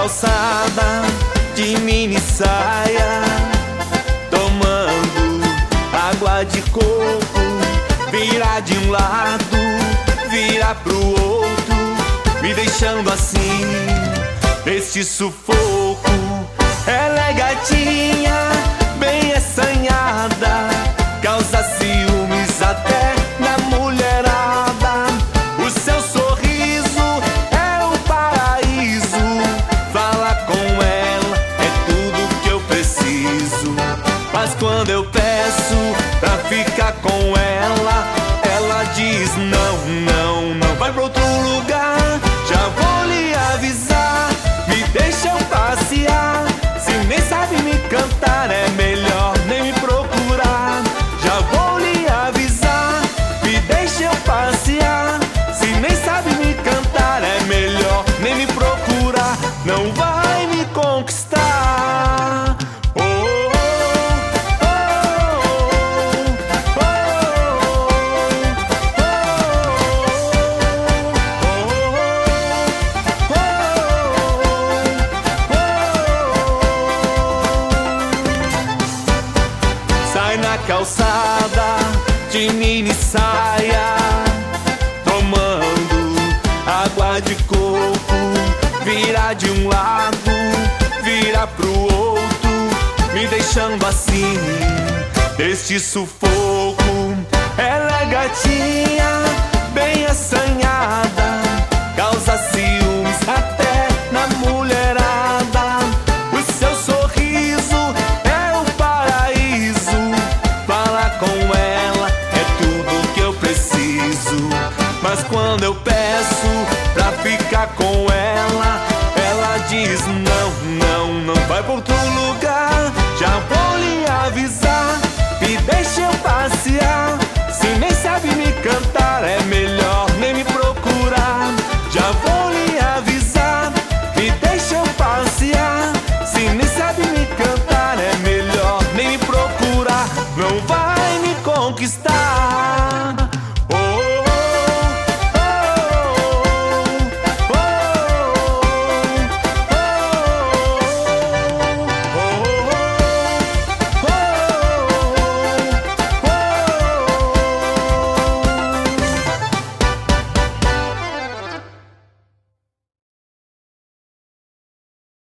calçada de mini saia, tomando água de coco, vira de um lado, vira pro outro, me deixando assim, neste sufoco. Ela é gatinha, bem assanhada, causa ciúmes até na mulherada. O seu sorriso é o paraíso, falar com ela é tudo que eu preciso. Mas quando eu peço pra ficar com ela, ela diz não, não, não. Vai pra outro lugar, já vou lhe avisar, me deixa eu passear. Se nem sabe me cantar, é melhor nem me procurar. Já vou lhe avisar, me deixa eu passear. Se nem sabe me cantar, é melhor nem me procurar. Não vai me conquistar. Oh, oh, oh, sai na calçada de mini saia, tomando água de coco, vira de um lado, vira pro outro, me deixando assim, neste sufoco. Ela é gatinha, bem assanhada, causa ciúmes até na mulherada. O seu sorriso é o paraíso, falar com ela é tudo que eu preciso. Mas quando eu